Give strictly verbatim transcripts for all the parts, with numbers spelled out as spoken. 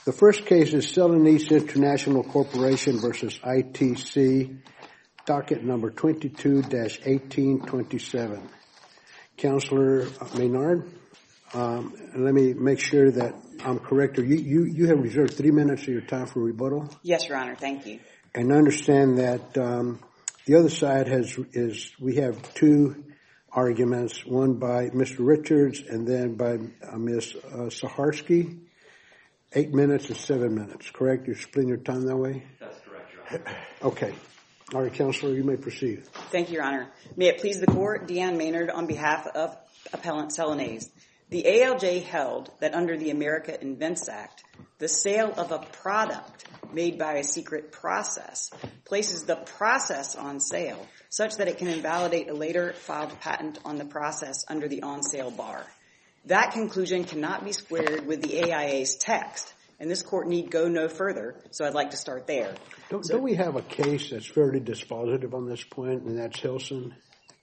The first case is Celanese International Corporation versus I T C, docket number twenty-two dash eighteen twenty-seven. Counselor Maynard, um, let me make sure that I'm correct. You, you, you have reserved three minutes of your time for rebuttal? Yes, Your Honor. Thank you. And I understand that um, the other side has is we have two arguments, one by Mister Richards and then by uh, Miz Uh, Saharsky. Eight minutes and seven minutes, correct? You're splitting your time that way? That's correct, Your Honor. Okay. All right, Counselor, you may proceed. Thank you, Your Honor. May it please the Court, Deanne Maynard on behalf of Appellant Celanese. The A L J held that under the America Invents Act, the sale of a product made by a secret process places the process on sale such that it can invalidate a later filed patent on the process under the on-sale bar. That conclusion cannot be squared with the A I A's text, and this Court need go no further, so I'd like to start there. Don't, so, don't we have a case that's fairly dispositive on this point, and that's Hilson?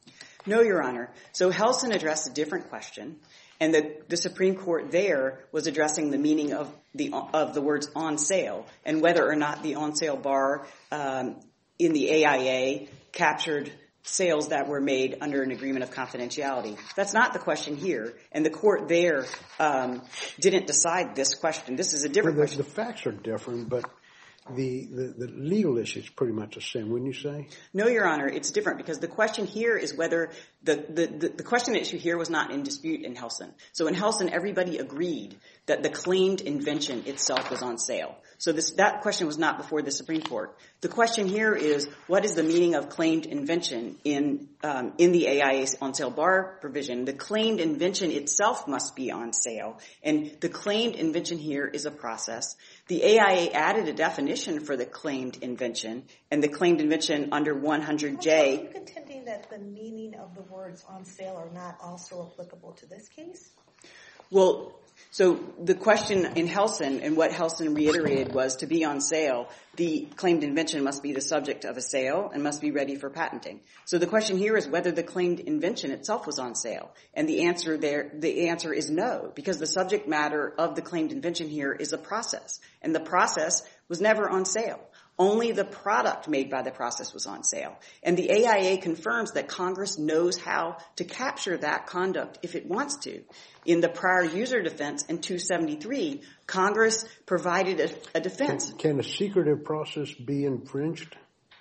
No, Your Honor. So Helson addressed a different question, and the, the Supreme Court there was addressing the meaning of the of the words on sale and whether or not the on-sale bar um, in the A I A captured sales that were made under an agreement of confidentiality. That's not the question here, and the Court there um, didn't decide this question. This is a different well, the, question. The facts are different, but the, the, the legal issue is pretty much the same, wouldn't you say? No, Your Honor, it's different because the question here is whether the, the, the, the question issue here was not in dispute in Helson. So in Helson, everybody agreed that the claimed invention itself was on sale. So this, that question was not before the Supreme Court. The question here is, what is the meaning of claimed invention in um, in the A I A on-sale bar provision? The claimed invention itself must be on sale, and the claimed invention here is a process. The A I A added a definition for the claimed invention, and the claimed invention under one hundred J. Are you contending that the meaning of the words on sale are not also applicable to this case? Well, so the question in Helson and what Helson reiterated was to be on sale, the claimed invention must be the subject of a sale and must be ready for patenting. So the question here is whether the claimed invention itself was on sale. And the answer there, the answer is no, because the subject matter of the claimed invention here is a process. And the process was never on sale. Only the product made by the process was on sale. And the A I A confirms that Congress knows how to capture that conduct if it wants to. In the prior user defense in two seventy-three, Congress provided a, a defense. Can, can a secretive process be infringed?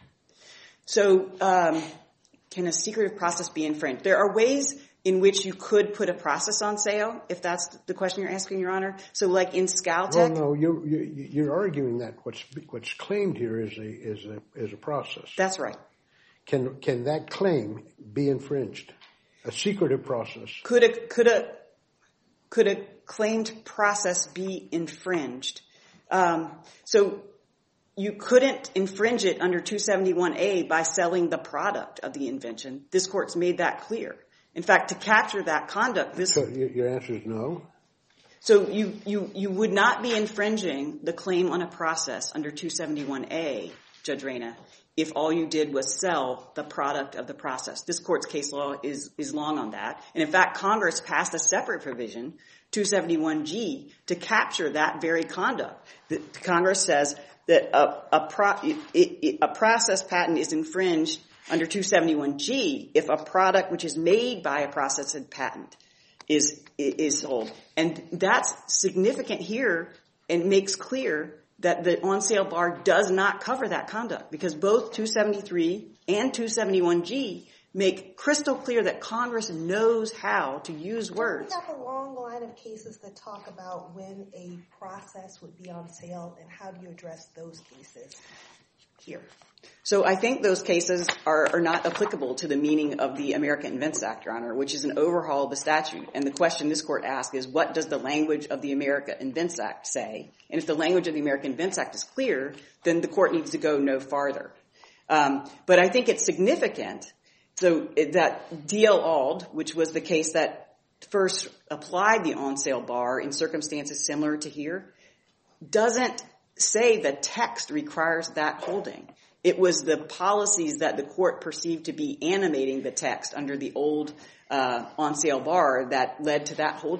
So um, can a secretive process be infringed? There are ways in which you could put a process on sale, if that's the question you're asking, Your Honor. So like in Scaltech. Well, no, you're, you're arguing that what's what's claimed here is a is a is a process. That's right. Can can that claim be infringed? A secretive process. Could a could a could a claimed process be infringed? Um, so you couldn't infringe it under two seventy-one A by selling the product of the invention. This Court's made that clear. In fact, to capture that conduct, this... So your answer is no? So you, you, you would not be infringing the claim on a process under two seventy-one A, Judge Reyna, if all you did was sell the product of the process. This Court's case law is, is long on that. And in fact, Congress passed a separate provision, two seventy-one G, to capture that very conduct. The, Congress says that a, a, pro, it, it, a process patent is infringed under two seventy-one G if a product which is made by a process and patent is is sold. And that's significant here and makes clear that the on-sale bar does not cover that conduct because both two seventy-three and two seventy-one G make crystal clear that Congress knows how to use words. We have a long line of cases that talk about when a process would be on sale and how do you address those cases here? So I think those cases are, are not applicable to the meaning of the America Invents Act, Your Honor, which is an overhaul of the statute. And the question this Court asks is, what does the language of the America Invents Act say? And if the language of the America Invents Act is clear, then the Court needs to go no farther. Um, but I think it's significant so that D L Ald, which was the case that first applied the on-sale bar in circumstances similar to here, doesn't say the text requires that holding. It was the policies that the Court perceived to be animating the text under the old uh, on-sale bar that led to that holding.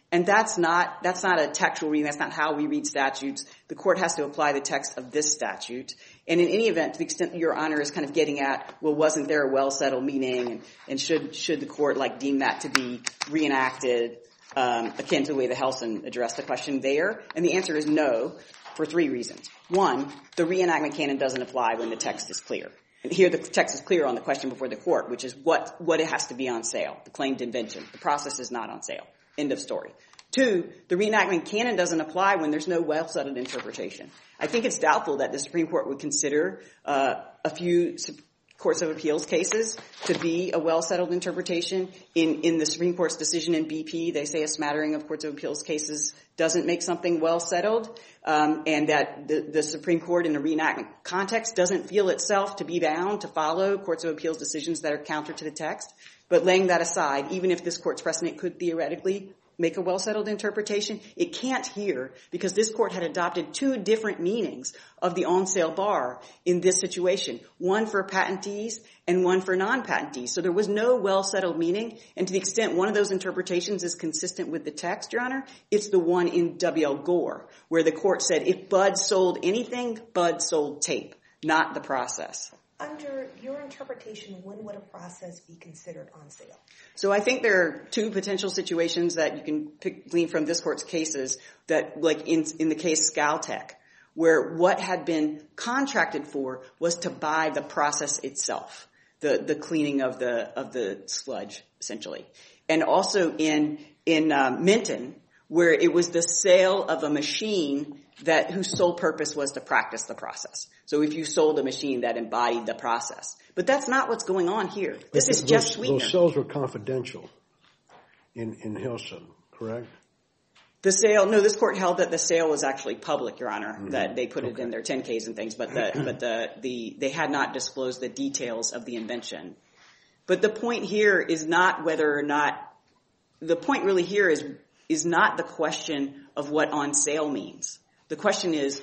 And that's not, that's not a textual reading. That's not how we read statutes. The court has to apply the text of this statute. And in any event, to the extent that Your Honor is kind of getting at, well, wasn't there a well-settled meaning, and, and should, should the court, like, deem that to be reenacted, um, akin to the way the Helson addressed the question there? And the answer is no, for three reasons. One, the reenactment canon doesn't apply when the text is clear. And here the text is clear on the question before the court, which is what, what it has to be on sale, the claimed invention. The process is not on sale. End of story. Two, the reenactment canon doesn't apply when there's no well-settled interpretation. I think it's doubtful that the Supreme Court would consider uh, a few courts of appeals cases to be a well-settled interpretation. In, in the Supreme Court's decision in B P, they say a smattering of courts of appeals cases doesn't make something well-settled, um, and that the, the Supreme Court in a reenactment context doesn't feel itself to be bound to follow courts of appeals decisions that are counter to the text. But laying that aside, even if this court's precedent could theoretically make a well-settled interpretation, it can't here because this court had adopted two different meanings of the on-sale bar in this situation, one for patentees and one for non-patentees. So there was no well-settled meaning, and to the extent one of those interpretations is consistent with the text, Your Honor, it's the one in W L Gore, where the court said if Bud sold anything, Bud sold tape, not the process. Under your interpretation, when would a process be considered on sale? So I think there are two potential situations that you can pick, glean from this court's cases that, like in, in the case Scaltech, where what had been contracted for was to buy the process itself, the, the cleaning of the, of the sludge, essentially. And also in, in, uh, Minton, where it was the sale of a machine that whose sole purpose was to practice the process. So if you sold a machine that embodied the process. But that's not what's going on here. This but is those, just sweetener. Those sales were confidential in, in Hilson, correct? The sale, no, this court held that the sale was actually public, Your Honor, mm-hmm. that they put it okay. in their ten Ks and things, but the, but the, the, they had not disclosed the details of the invention. But the point here is not whether or not, the point really here is, is not the question of what on sale means. The question is,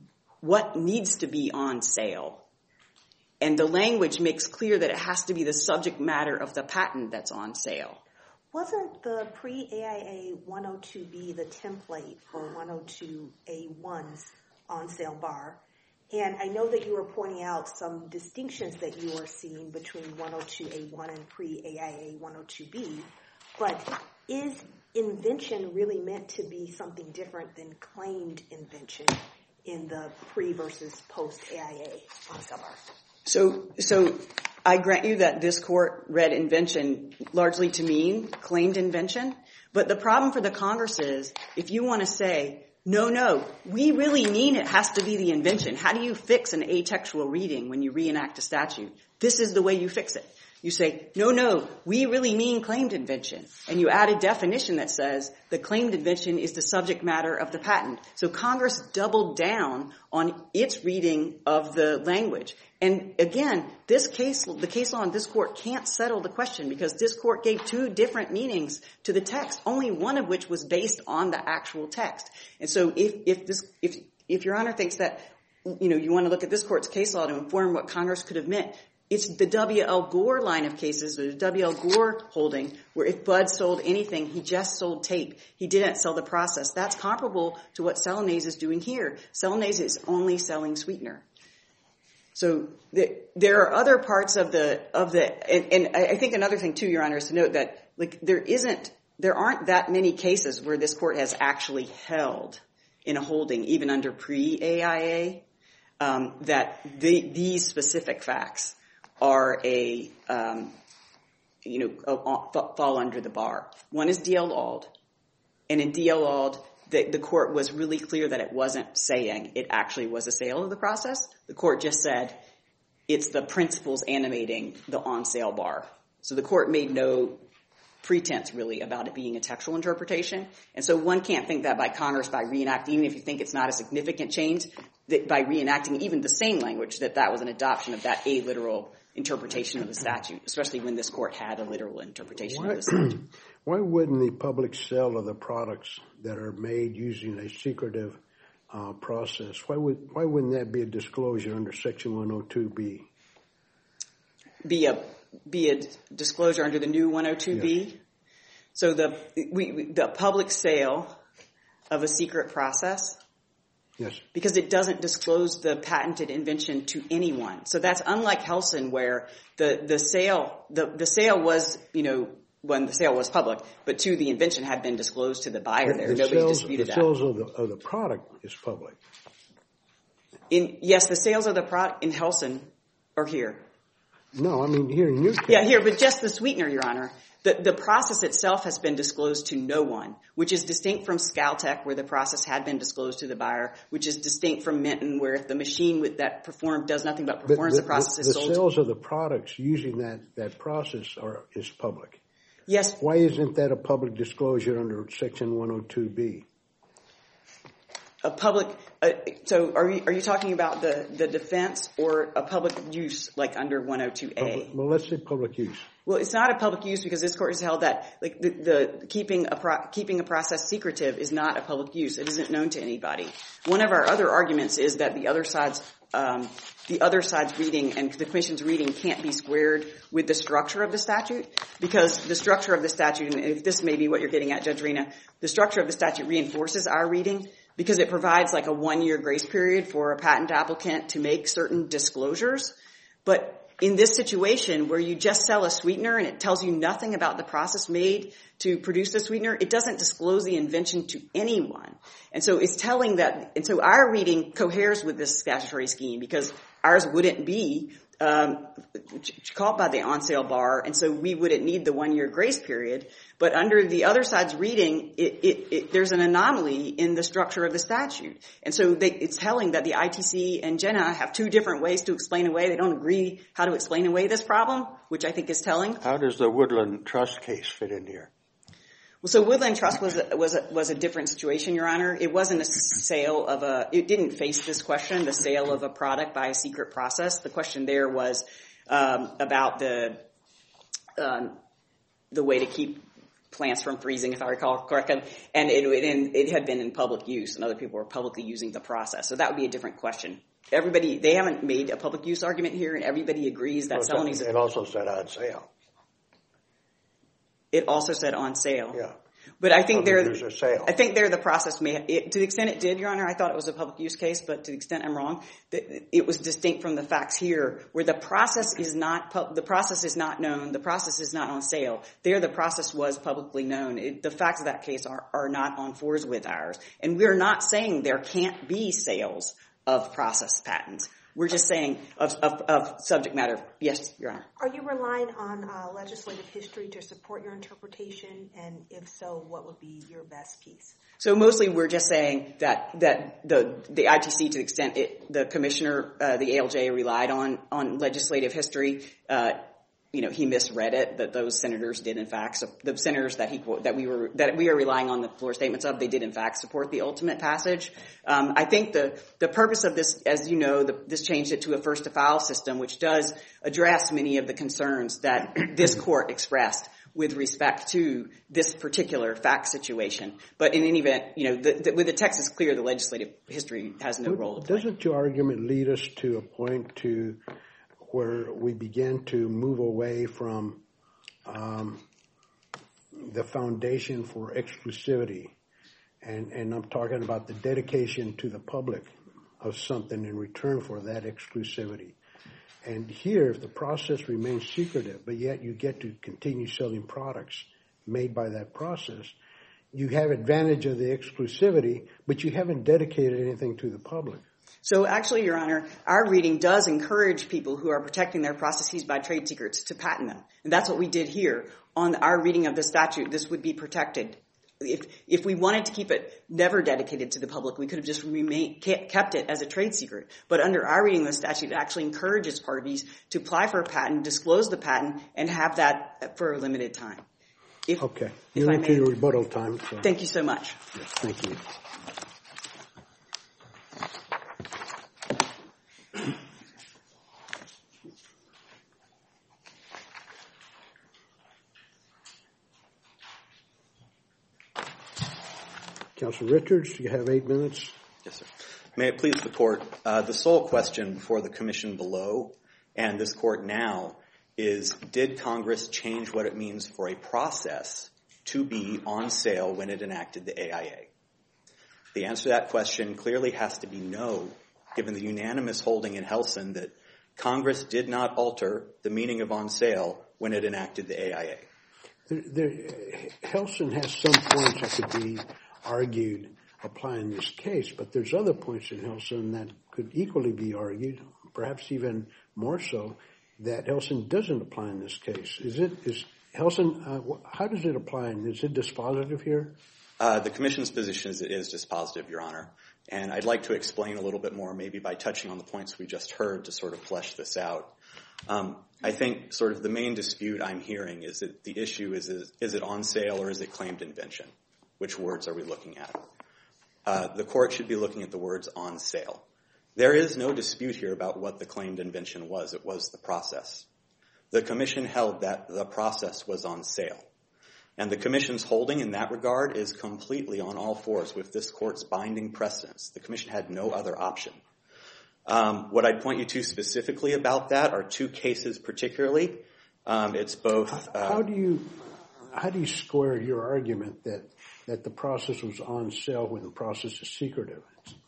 what needs to be on sale? And the language makes clear that it has to be the subject matter of the patent that's on sale. Wasn't the pre-A I A one oh two B the template for one oh two A one's on sale bar? And I know that you were pointing out some distinctions that you were seeing between one oh two A one and pre-A I A one oh two B, but is invention really meant to be something different than claimed invention in the pre versus post A I A on sale bar? So, so I grant you that this court read invention largely to mean claimed invention, but the problem for the Congress is if you want to say, no, no, we really mean it has to be the invention. How do you fix an atextual reading when you reenact a statute? This is the way you fix it. You say, no, no, we really mean claimed invention. And you add a definition that says the claimed invention is the subject matter of the patent. So Congress doubled down on its reading of the language. And again, this case, the case law in this court can't settle the question because this court gave two different meanings to the text, only one of which was based on the actual text. And so if, if this, if, if Your Honor thinks that, you know, you want to look at this court's case law to inform what Congress could have meant, it's the W L Gore line of cases, or the W L Gore holding, where if Bud sold anything, he just sold tape. He didn't sell the process. That's comparable to what Celanese is doing here. Celanese is only selling sweetener. So the, there are other parts of the, of the, and, and I think another thing too, Your Honor, is to note that, like, there isn't, there aren't that many cases where this court has actually held in a holding, even under pre-A I A, um, that the, these specific facts are a, um, you know, a, a, fall under the bar. One is D L Auld, and in D L Auld, the, the court was really clear that it wasn't saying it actually was a sale of the process. The court just said it's the principles animating the on-sale bar. So the court made no pretense, really, about it being a textual interpretation. And so one can't think that by Congress, by reenacting, even if you think it's not a significant change, that by reenacting even the same language, that that was an adoption of that aliteral interpretation of the statute, especially when this court had a literal interpretation why, of the statute. Why wouldn't the public sale of the products that are made using a secretive uh, process, why would why wouldn't that be a disclosure under Section one oh two B? Be a be a disclosure under the new one oh two B? Yes. So the we, we, the public sale of a secret process, yes, because it doesn't disclose the patented invention to anyone. So that's unlike Helsin, where the the sale the the sale was, you know, when the sale was public, but two, the invention had been disclosed to the buyer. There, the nobody sales, disputed the that. sales of the of the product is public. In yes, the sales of the product in Helsin are here. No, I mean here in your case. Yeah, here, but just the sweetener, Your Honor. The, the process itself has been disclosed to no one, which is distinct from Scaltech, where the process had been disclosed to the buyer, which is distinct from Minton, where if the machine with that performed does nothing but performs the, the process the, is the sold. The sales of the products using that, that process are is public. Yes. Why isn't that a public disclosure under Section one oh two B? A public, uh, so are you, are you talking about the, the defense or a public use like under one oh two A? Public, well, let's say public use. Well, it's not a public use because this court has held that like the, the keeping a pro, keeping a process secretive is not a public use. It isn't known to anybody. One of our other arguments is that the other side's um, the other side's reading and the Commission's reading can't be squared with the structure of the statute, because the structure of the statute, and if this may be what you're getting at, Judge Reyna, the structure of the statute reinforces our reading because it provides like a one-year grace period for a patent applicant to make certain disclosures. But in this situation where you just sell a sweetener and it tells you nothing about the process made to produce the sweetener, it doesn't disclose the invention to anyone. And so it's telling that, and so our reading coheres with this statutory scheme because ours wouldn't be um, caught by the on-sale bar, and so we wouldn't need the one-year grace period. But under the other side's reading, it, it, it, there's an anomaly in the structure of the statute. And so they, it's telling that the I T C and Jenna have two different ways to explain away. They don't agree how to explain away this problem, which I think is telling. How does the Woodland Trust case fit in here? Well, so Woodland Trust was a, was a, was a different situation, Your Honor. It wasn't a sale of a, it didn't face this question, the sale of a product by a secret process. The question there was um, about the um, the way to keep plants from freezing, if I recall correctly, and it, it, it had been in public use, and other people were publicly using the process. So that would be a different question. Everybody, they haven't made a public use argument here, and everybody agrees that well, Celanese. It also said on sale. It also said on sale. Yeah. But I think Public they're, use or sale. I think there the process may, it, to the extent it did, Your Honor, I thought it was a public use case, but to the extent I'm wrong, it was distinct from the facts here, where the process is not, the process is not known, the process is not on sale. There the process was publicly known. It, the facts of that case are, are not on fours with ours. And we're not saying there can't be sales of process patents. We're just saying of, of, of subject matter. Yes, Your Honor. Are you relying on uh, legislative history to support your interpretation? And if so, what would be your best piece? So mostly we're just saying that that the the I T C, to the extent it, the commissioner, uh, the A L J relied on on legislative history, uh, you know, he misread it. That those senators did in fact, so the senators that he that we were that we are relying on the floor statements of, they did in fact support the ultimate passage. Um, I think the the purpose of this, as you know, the, this changed it to a first to file system, which does address many of the concerns that this court expressed with respect to this particular fact situation. But in any event, you know, the, the, with the text is clear, the legislative history has no role to play. Doesn't your argument lead us to a point to where we begin to move away from um, the foundation for exclusivity, and, and I'm talking about the dedication to the public of something in return for that exclusivity. And here, if the process remains secretive, but yet you get to continue selling products made by that process, you have advantage of the exclusivity, but you haven't dedicated anything to the public. So actually, Your Honor, our reading does encourage people who are protecting their processes by trade secrets to patent them. And that's what we did here. On our reading of the statute, this would be protected. If if we wanted to keep it never dedicated to the public, we could have just remain, kept it as a trade secret. But under our reading of the statute, it actually encourages parties to apply for a patent, disclose the patent, and have that for a limited time. If, okay. If You're I into may, your rebuttal time. So. Thank you so much. Yes, thank you. Councilor Richards, you have eight minutes. Yes, sir. May it please the Court, uh, the sole question before the Commission below and this Court now is, did Congress change what it means for a process to be on sale when it enacted the A I A? The answer to that question clearly has to be no, given the unanimous holding in Helsin that Congress did not alter the meaning of on sale when it enacted the A I A. There, there, Helsin has some points that could be argued applying this case, but there's other points in Helsin that could equally be argued, perhaps even more so, that Helsin doesn't apply in this case. Is it, is Helsin, uh, how does it apply? Is it dispositive here? Uh, the Commission's position is it is dispositive, Your Honor. And I'd like to explain a little bit more, maybe by touching on the points we just heard to sort of flesh this out. Um, I think sort of the main dispute I'm hearing is that the issue is, is, is it on sale or is it claimed invention? Which words are we looking at? Uh, the court should be looking at the words on sale. There is no dispute here about what the claimed invention was. It was the process. The Commission held that the process was on sale. And the Commission's holding in that regard is completely on all fours with this Court's binding precedents. The Commission had no other option. Um, what I'd point you to specifically about that are two cases particularly. Um, it's both... Uh, how do you how do you square your argument that, that the process was on sale when the process is secretive?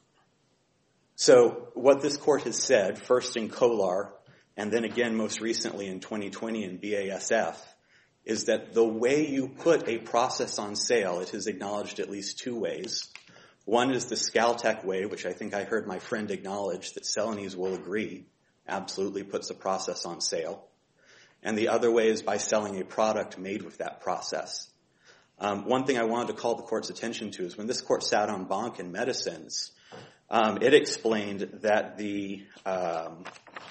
So what this Court has said, first in Kolar and then again most recently in twenty twenty in B A S F, is that the way you put a process on sale, it is acknowledged at least two ways. One is the Scaltech way, which I think I heard my friend acknowledge that Celanese will agree absolutely puts a process on sale. And the other way is by selling a product made with that process. Um, one thing I wanted to call the Court's attention to is when this Court sat on Bonk in Medicines, um, it explained that the um,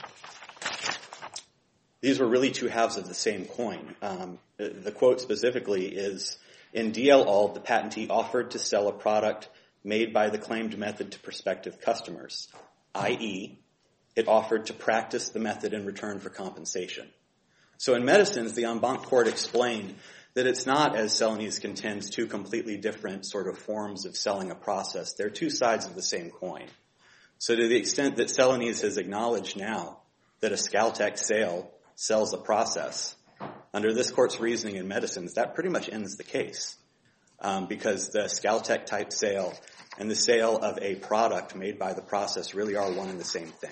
these were really two halves of the same coin. Um, the, the quote specifically is, in D L Ald, the patentee offered to sell a product made by the claimed method to prospective customers, that is, it offered to practice the method in return for compensation. So in Medicines, the en banc court explained that it's not, as Celanese contends, two completely different sort of forms of selling a process. They're two sides of the same coin. So to the extent that Celanese has acknowledged now that a Scaltech sale sells a process, under this Court's reasoning in Medicines, that pretty much ends the case. Um, because the Scaltech type sale and the sale of a product made by the process really are one and the same thing.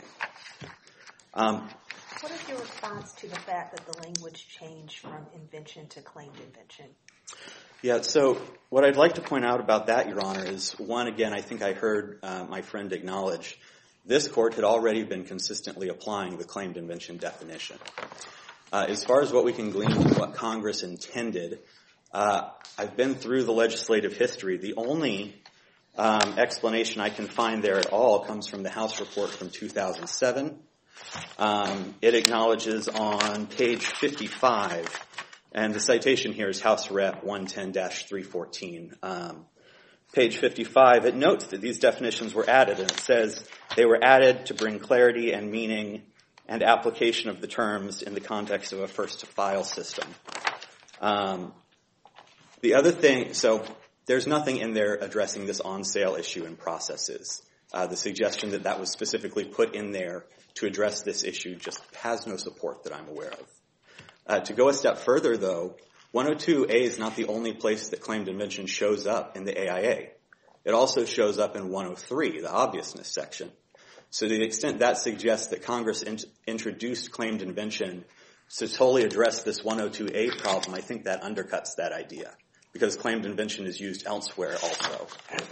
Um, what is your response to the fact that the language changed from invention to claimed invention? Yeah, so what I'd like to point out about that, Your Honor, is one, again, I think I heard uh, my friend acknowledge, this Court had already been consistently applying the claimed invention definition. Uh, as far as what we can glean from what Congress intended, uh, I've been through the legislative history. The only um, explanation I can find there at all comes from the House report from two thousand seven. Um, it acknowledges on page fifty-five, and the citation here is House Rep one ten dash three fourteen. Um, page fifty-five, it notes that these definitions were added, and it says they were added to bring clarity and meaning and application of the terms in the context of a first-to-file system. Um, the other thing, so there's nothing in there addressing this on-sale issue in processes. Uh, the suggestion that that was specifically put in there to address this issue just has no support that I'm aware of. Uh, to go a step further, though, one oh two A is not the only place that claimed invention shows up in the A I A. It also shows up in one oh three, the obviousness section. So to the extent that suggests that Congress in- introduced claimed invention to totally address this one oh two A problem, I think that undercuts that idea, because claimed invention is used elsewhere also.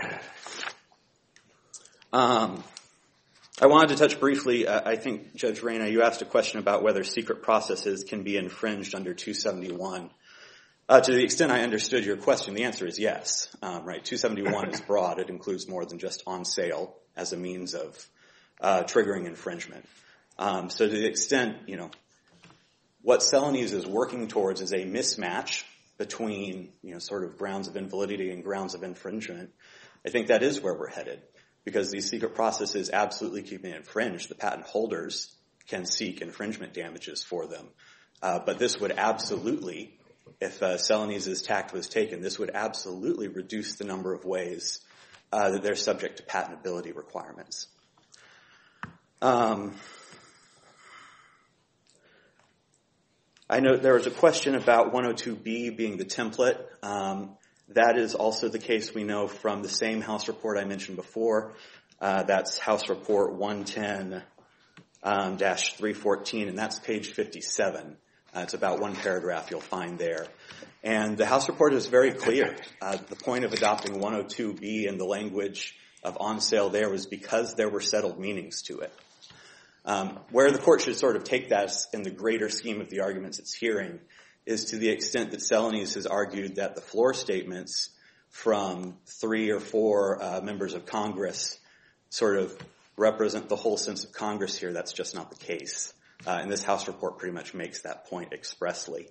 Um, I wanted to touch briefly, uh, I think, Judge Reyna, you asked a question about whether secret processes can be infringed under two seventy-one. Uh, to the extent I understood your question, the answer is yes. Um, right, two seventy-one is broad. It includes more than just on sale as a means of uh, triggering infringement. Um, so to the extent, you know, what Celanese is working towards is a mismatch between, you know, sort of grounds of invalidity and grounds of infringement. I think that is where we're headed, because these secret processes absolutely keep being infringed. The patent holders can seek infringement damages for them. Uh, but this would absolutely, if uh, Celanese's tact was taken, this would absolutely reduce the number of ways uh, that they're subject to patentability requirements. Um, I know there was a question about one oh two B being the template. Um, that is also the case we know from the same House report I mentioned before. Uh, that's House Report one ten dash three fourteen, and that's page fifty-seven. Uh, it's about one paragraph you'll find there. And the House report is very clear. Uh, the point of adopting one oh two B and the language of on sale there was because there were settled meanings to it. Um, where the court should sort of take that in the greater scheme of the arguments it's hearing is to the extent that Celanese has argued that the floor statements from three or four uh, members of Congress sort of represent the whole sense of Congress here. That's just not the case. Uh, and this House report pretty much makes that point expressly.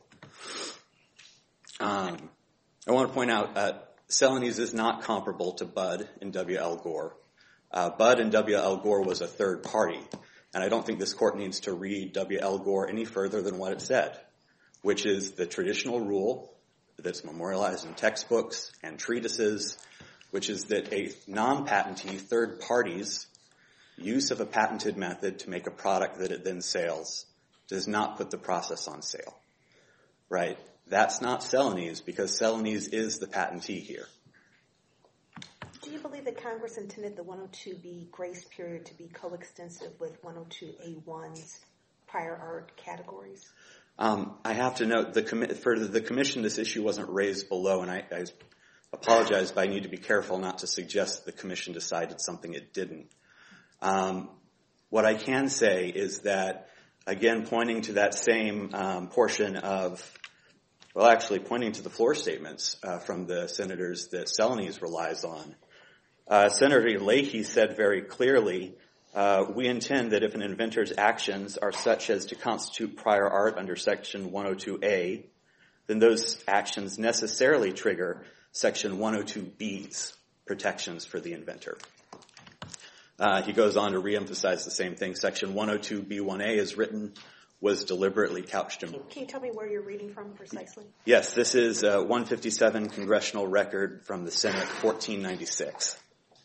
Um, I want to point out uh, Celanese is not comparable to Budd and W L Gore. Uh, Budd and W L Gore was a third party, and I don't think this court needs to read W L Gore any further than what it said, which is the traditional rule that's memorialized in textbooks and treatises, which is that a non-patentee third party's use of a patented method to make a product that it then sells does not put the process on sale, right? That's not Celanese because Celanese is the patentee here. Do you believe that Congress intended the one oh two B grace period to be coextensive with one oh two A one's prior art categories? Um, I have to note, the commi- for the commission, this issue wasn't raised below, and I, I apologize, but I need to be careful not to suggest the commission decided something it didn't. Um, what I can say is that, again, pointing to that same um, portion of, well, actually pointing to the floor statements uh, from the senators that Celanese relies on, uh, Senator Leahy said very clearly, uh, we intend that if an inventor's actions are such as to constitute prior art under Section one oh two A, then those actions necessarily trigger Section one oh two B's protections for the inventor. Uh, he goes on to reemphasize the same thing. Section one oh two B one A is written, was deliberately couched in... Can, can you tell me where you're reading from precisely? Yes, this is uh, one fifty-seven Congressional Record from the Senate, fourteen ninety-six.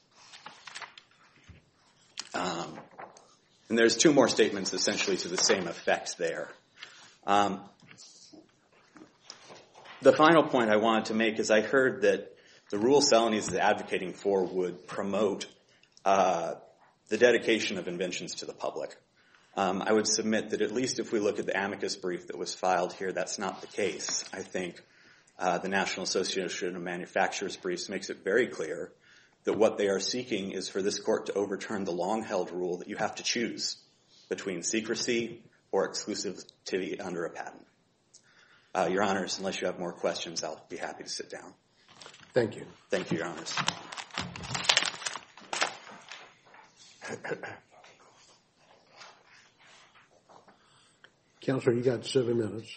Um, and there's two more statements essentially to the same effect there. Um, the final point I wanted to make is I heard that the rule Celanese is advocating for would promote uh, the dedication of inventions to the public. Um, I would submit that at least if we look at the amicus brief that was filed here, that's not the case. I think uh, the National Association of Manufacturers briefs makes it very clear that what they are seeking is for this court to overturn the long-held rule that you have to choose between secrecy or exclusivity under a patent. Uh, Your Honors, unless you have more questions, I'll be happy to sit down. Thank you. Thank you, Your Honors. Counselor, you got seven minutes.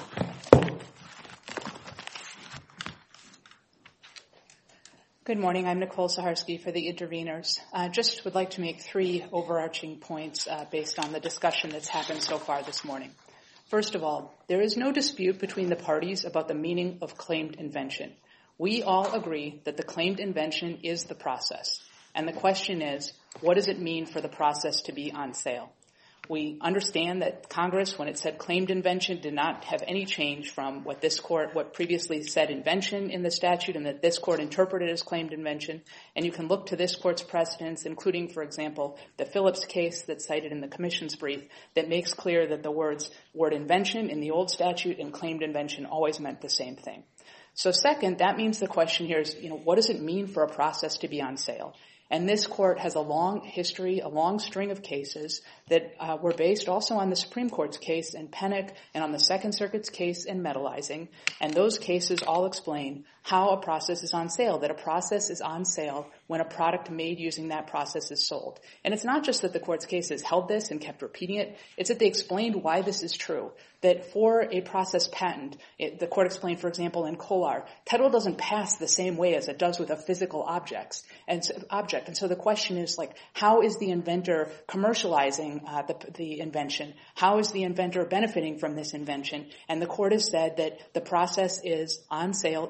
Good morning. I'm Nicole Saharsky for the interveners. I uh, just would like to make three overarching points uh, based on the discussion that's happened so far this morning. First of all, there is no dispute between the parties about the meaning of claimed invention. We all agree that the claimed invention is the process. And the question is, what does it mean for the process to be on sale? We understand that Congress, when it said claimed invention, did not have any change from what this court, what previously said invention in the statute, and that this court interpreted as claimed invention. And you can look to this court's precedents, including, for example, the Phillips case that's cited in the commission's brief, that makes clear that the words word invention in the old statute and claimed invention always meant the same thing. So second, that means the question here is, you know, what does it mean for a process to be on sale? And this court has a long history, a long string of cases that uh, were based also on the Supreme Court's case in Pennock and on the Second Circuit's case in Metallizing. And those cases all explain how a process is on sale, that a process is on sale when a product made using that process is sold. And it's not just that the court's cases held this and kept repeating it. It's that they explained why this is true. That for a process patent, it, the court explained, for example, in Kolar, title doesn't pass the same way as it does with a physical objects and so, object. And so the question is, like, how is the inventor commercializing uh, the, the invention? How is the inventor benefiting from this invention? And the court has said that the process is on sale either when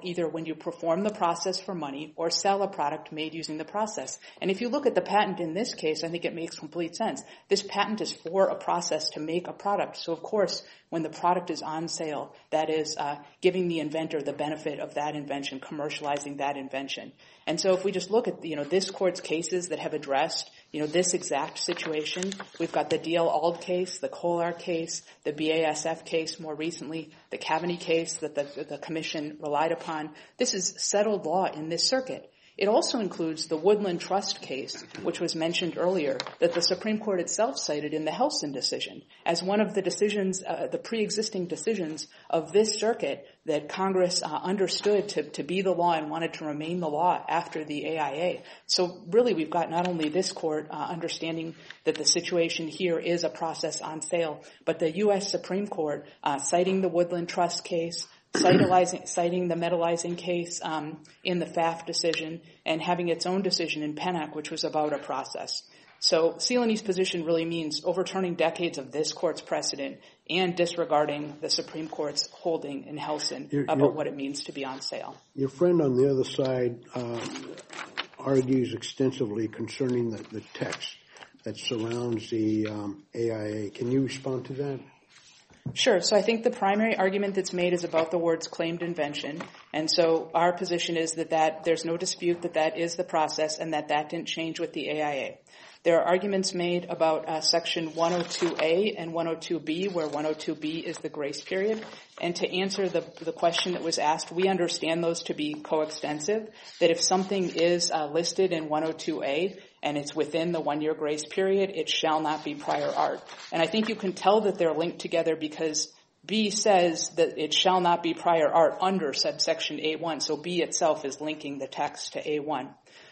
when you perform the process for money or sell a product made using the process. And if you look at the patent in this case, I think it makes complete sense. This patent is for a process to make a product. So, of course, when the product is on sale, that is uh, giving the inventor the benefit of that invention, commercializing that invention. And so if we just look at, you know, this court's cases that have addressed, you know, this exact situation, we've got the D L Ald case, the Kolar case, the B A S F case more recently, the Cavaney case that the, the commission relied upon. This is settled law in this circuit. It also includes the Woodland Trust case, which was mentioned earlier, that the Supreme Court itself cited in the Helson decision as one of the decisions, uh, the pre-existing decisions of this circuit that Congress uh, understood to, to be the law and wanted to remain the law after the A I A. So really we've got not only this court uh, understanding that the situation here is a process on sale, but the U S Supreme Court uh, citing the Woodland Trust case, citing the metallizing case um, in the F A F decision, and having its own decision in Pennock, which was about a process. So Celanese position really means overturning decades of this court's precedent and disregarding the Supreme Court's holding in Helson you're, about you're, what it means to be on sale. Your friend on the other side uh, argues extensively concerning the, the text that surrounds the um, A I A. Can you respond to that? Sure. So I think the primary argument that's made is about the words claimed invention. And so our position is that, that there's no dispute that that is the process and that that didn't change with the A I A. There are arguments made about uh, Section one oh two A and one oh two B, where one oh two B is the grace period. And to answer the, the question that was asked, we understand those to be coextensive, that if something is uh, listed in one oh two A and it's within the one-year grace period, it shall not be prior art. And I think you can tell that they're linked together because B says that it shall not be prior art under subsection A one. So B itself is linking the text to A one.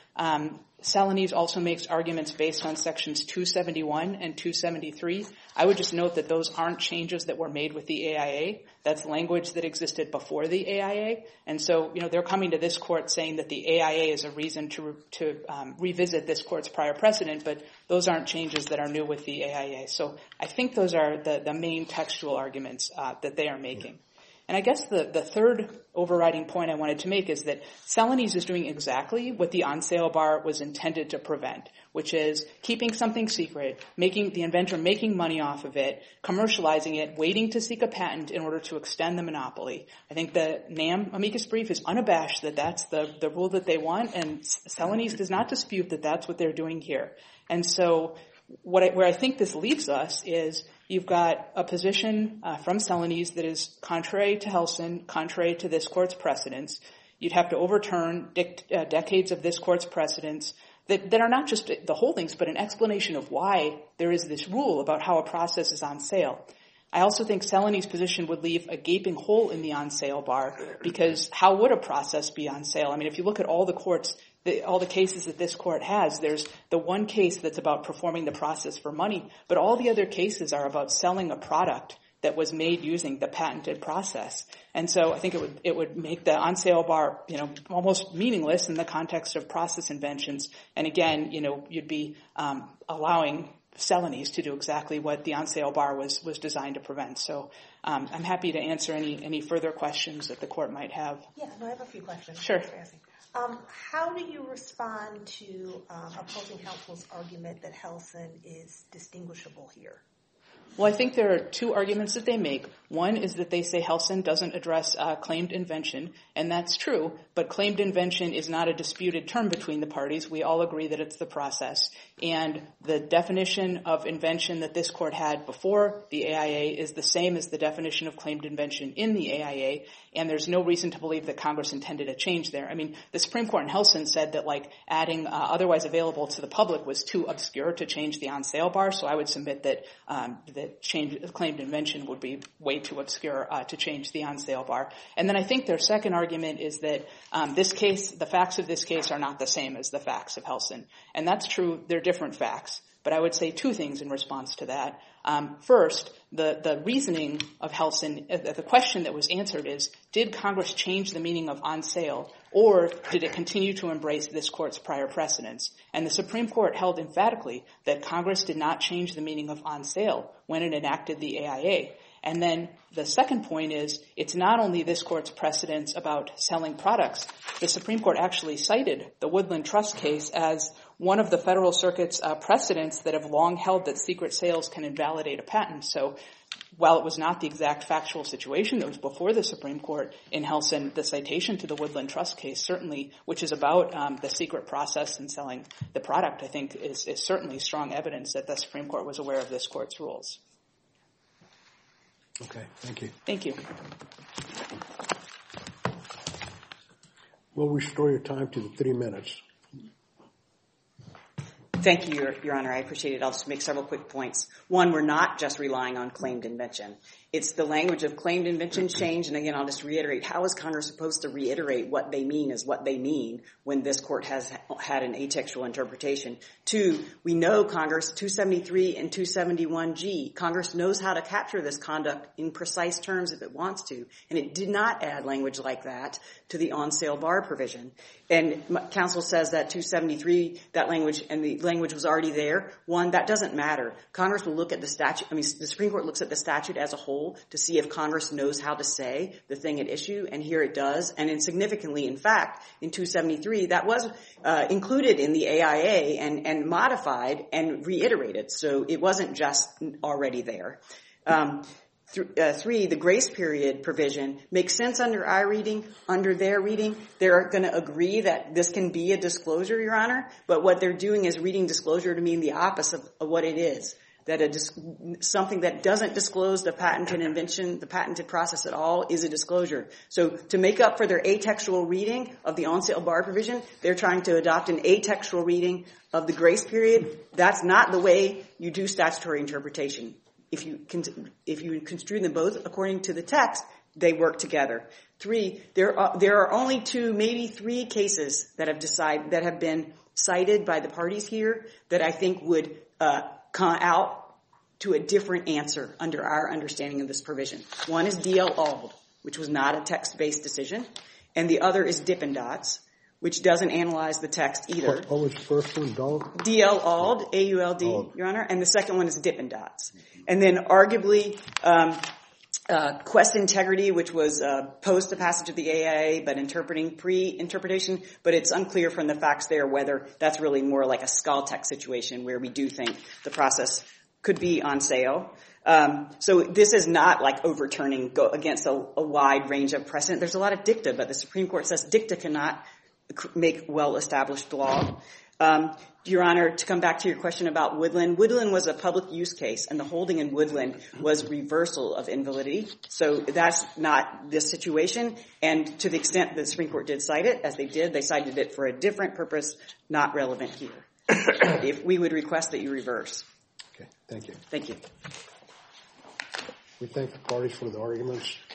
Um, Celanese also makes arguments based on sections two seventy-one and two seventy-three. I would just note that those aren't changes that were made with the A I A. That's language that existed before the A I A. And so, you know, they're coming to this court saying that the A I A is a reason to to um, revisit this court's prior precedent, but those aren't changes that are new with the A I A. So I think those are the, the main textual arguments uh, that they are making. And I guess the, the third overriding point I wanted to make is that Celanese is doing exactly what the on-sale bar was intended to prevent, which is keeping something secret, making the inventor making money off of it, commercializing it, waiting to seek a patent in order to extend the monopoly. I think the NAM amicus brief is unabashed that that's the, the rule that they want, and Celanese does not dispute that that's what they're doing here. And so what I, where I think this leaves us is you've got a position uh, from Celanese that is contrary to Helson, contrary to this court's precedents. You'd have to overturn dic- uh, decades of this court's precedents that, that are not just the holdings, but an explanation of why there is this rule about how a process is on sale. I also think Celanese's position would leave a gaping hole in the on-sale bar, because how would a process be on sale? I mean, if you look at all the courts, the, all the cases that this court has, there's the one case that's about performing the process for money, but all the other cases are about selling a product that was made using the patented process. And so I think it would it would make the on-sale bar, you know, almost meaningless in the context of process inventions. And again, you know, you'd be um, allowing Celanese to do exactly what the on-sale bar was was designed to prevent. So um, I'm happy to answer any any further questions that the court might have. Yeah, no, I have a few questions. Sure. Um, how do you respond to um, opposing counsel's argument that Helson is distinguishable here? Well, I think there are two arguments that they make. One is that they say Helson doesn't address uh, claimed invention, and that's true, but claimed invention is not a disputed term between the parties. We all agree that it's the process. And the definition of invention that this court had before the A I A is the same as the definition of claimed invention in the A I A, and there's no reason to believe that Congress intended a change there. I mean, the Supreme Court in Helson said that, like, adding uh, otherwise available to the public was too obscure to change the on-sale bar, so I would submit that um, that change, claimed invention would be way too obscure uh, to change the on-sale bar. And then I think their second argument is that um, this case, the facts of this case are not the same as the facts of Helson. And that's true. They're different facts. But I would say two things in response to that. Um, first, the, the reasoning of Helson, uh, the question that was answered is, did Congress change the meaning of on sale, or did it continue to embrace this court's prior precedents? And the Supreme Court held emphatically that Congress did not change the meaning of on sale when it enacted the A I A. And then the second point is it's not only this court's precedence about selling products. The Supreme Court actually cited the Woodland Trust case as one of the Federal Circuit's uh, precedents that have long held that secret sales can invalidate a patent. So while it was not the exact factual situation that was before the Supreme Court in Helsin, the citation to the Woodland Trust case certainly, which is about um, the secret process in selling the product, I think is, is certainly strong evidence that the Supreme Court was aware of this court's rules. Okay, thank you. Thank you. We'll restore your time to the three minutes. Thank you, Your, Your Honor. I appreciate it. I'll just make several quick points. One, we're not just relying on claimed invention. It's the language of claimed invention change, and again, I'll just reiterate, how is Congress supposed to reiterate what they mean is what they mean when this court has had an atextual interpretation? Two, we know Congress, two seventy-three and two seventy-one G, Congress knows how to capture this conduct in precise terms if it wants to, and it did not add language like that to the on-sale bar provision. And counsel says that two seventy-three, that language, and the language was already there. One, that doesn't matter. Congress will look at the statute, I mean, the Supreme Court looks at the statute as a whole to see if Congress knows how to say the thing at issue, and here it does. And insignificantly, in fact, in two seventy-three, that was uh, included in the A I A and, and modified and reiterated, so it wasn't just already there. Um, th- uh, three, the grace period provision makes sense under our reading, under their reading. They're going to agree that this can be a disclosure, Your Honor, but what they're doing is reading disclosure to mean the opposite of, of what it is. That a dis- something that doesn't disclose the patented invention, the patented process at all, is a disclosure. So to make up for their atextual reading of the on-sale bar provision, they're trying to adopt an atextual reading of the grace period. That's not the way you do statutory interpretation. If you con- if you construe them both according to the text, they work together. Three, there are there are only two, maybe three cases that have decided that have been cited by the parties here that I think would uh, come out to a different answer under our understanding of this provision. One is D L Auld, which was not a text-based decision, and the other is Dippin' Dots, which doesn't analyze the text either. What, what was the first one, Dahl? D L Auld, A U L D, Auld. Your Honor, and the second one is Dippin' Dots. And then arguably, um, uh, Quest Integrity, which was uh, post the passage of the A I A, but interpreting pre-interpretation, but it's unclear from the facts there whether that's really more like a Skaltech situation where we do think the process could be on sale. Um, so this is not like overturning go against a, a wide range of precedent. There's a lot of dicta, but the Supreme Court says dicta cannot make well-established law. Um, Your Honor, to come back to your question about Woodland, Woodland was a public use case, and the holding in Woodland was reversal of invalidity. So that's not this situation. And to the extent that the Supreme Court did cite it, as they did, they cited it for a different purpose, not relevant here. If we would request that you reverse. Okay, thank you. Thank you. We thank the parties for the arguments.